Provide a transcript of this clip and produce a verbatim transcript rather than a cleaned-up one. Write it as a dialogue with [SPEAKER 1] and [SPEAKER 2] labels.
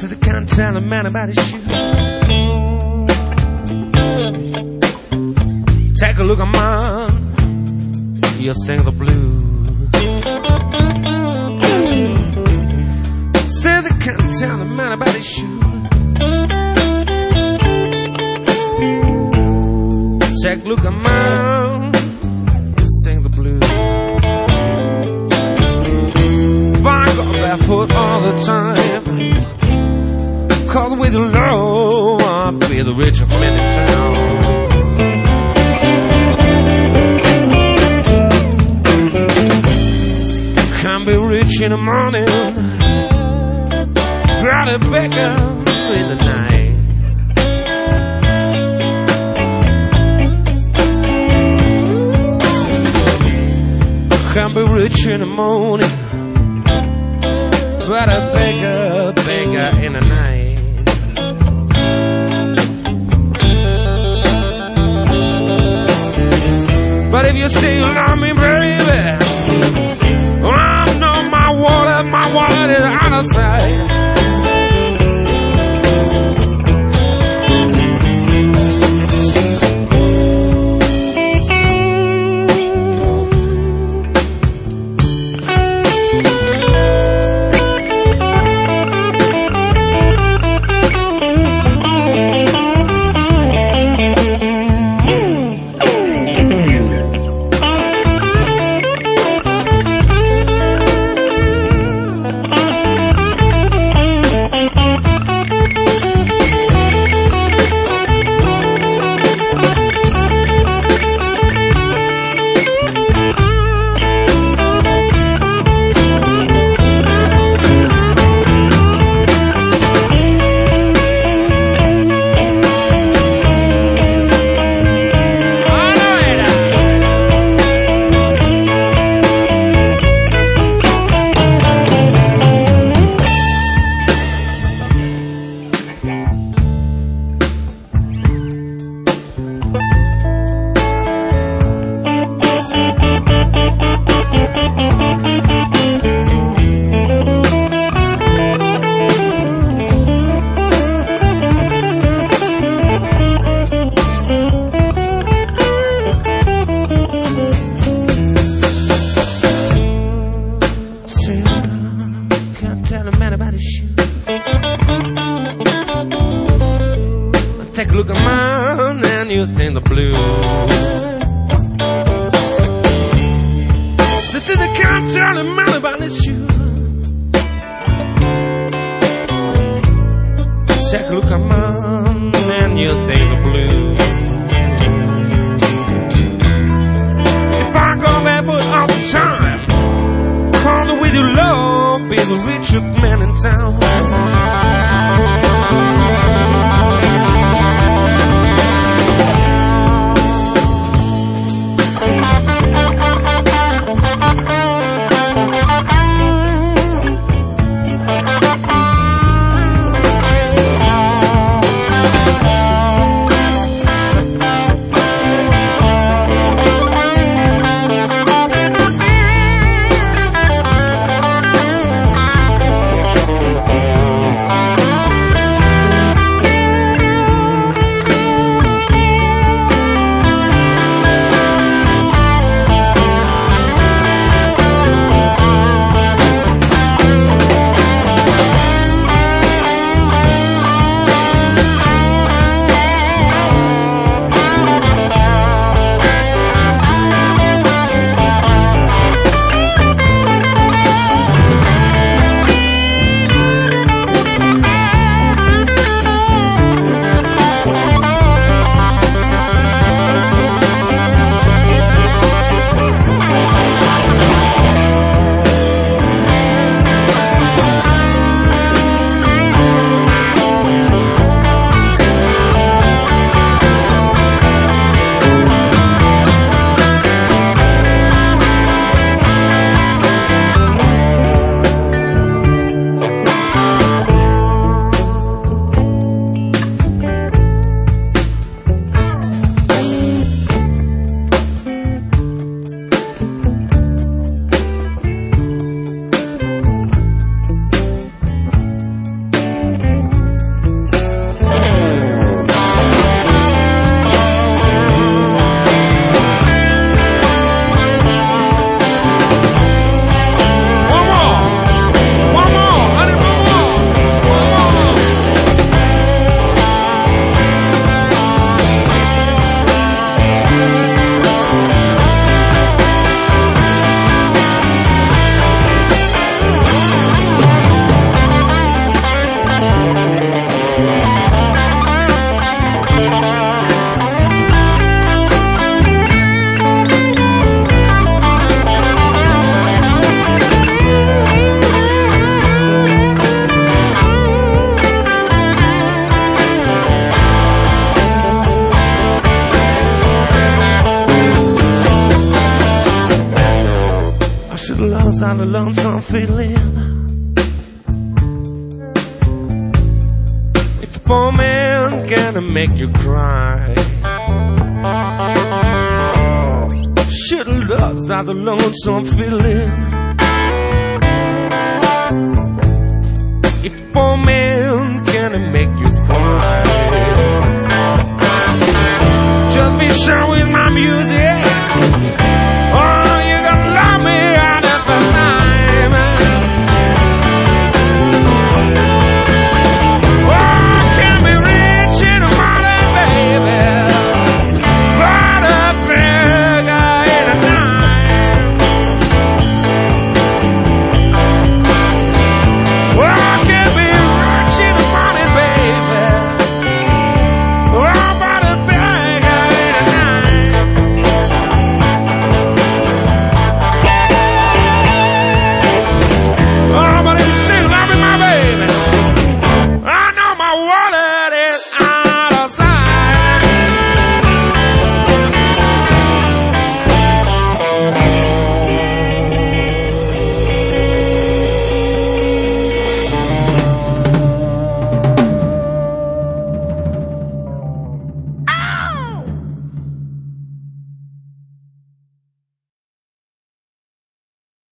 [SPEAKER 1] So they can't tell a man about his shoes. Take a look at mine, you'll sing the blues. Say they can't tell a man about his shoes. Take a look at mine, you'll sing the blues. If I go barefoot all the time, cause with the low, I'll be the richest man in town. Can't be rich in the morning, proud of beggar in the night. Can't be rich in the morning, but a beggar, beggar in the night. But if you say you love me, baby, well, I know my wallet, my wallet is out of sight. Take a look at mine and you sing the blues. This is the can't tell a man about his shoes. Take a look at mine and you sing the blues. If I go barefoot all the time, call the with your love, be the richest man in town. are the lonesome feeling. If a poor man gonna make you cry, shouldn't loves are the lonesome feeling. If a poor man